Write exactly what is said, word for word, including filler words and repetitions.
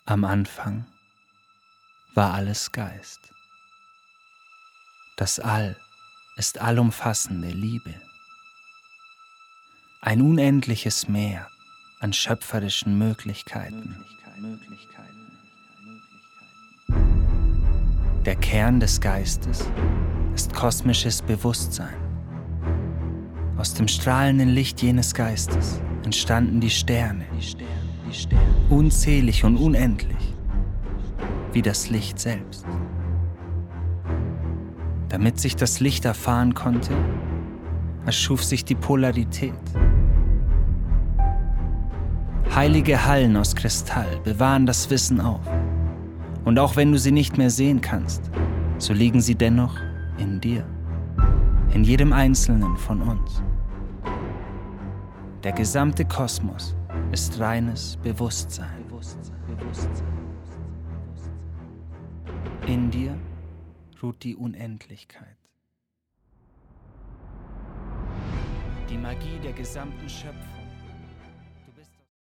Am Anfang war alles Geist. Das All ist allumfassende Liebe. Ein unendliches Meer an schöpferischen Möglichkeiten. Der Kern des Geistes ist kosmisches Bewusstsein. Aus dem strahlenden Licht jenes Geistes entstanden die Sterne, unzählig und unendlich, wie das Licht selbst. Damit sich das Licht erfahren konnte, erschuf sich die Polarität. Heilige Hallen aus Kristall bewahren das Wissen auf. Und auch wenn du sie nicht mehr sehen kannst, so liegen sie dennoch in dir, in jedem Einzelnen von uns. Der gesamte Kosmos ist reines Bewusstsein. In dir ruht die Unendlichkeit. Die Magie der gesamten Schöpfung